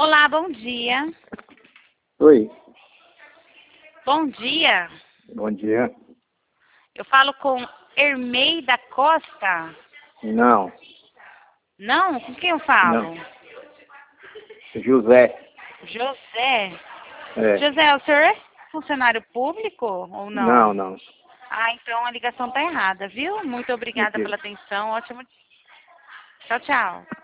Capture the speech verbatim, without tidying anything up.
Olá, bom dia. Oi, Bom dia. bom dia. Eu falo com Ermeida Costa. Não, Não? Com quem eu não. falo? José. José. É. José, o senhor é funcionário público ou não? Não, não. Ah, então a ligação tá errada, viu? Muito obrigada Ok. pela atenção. Ótimo dia. Tchau, tchau.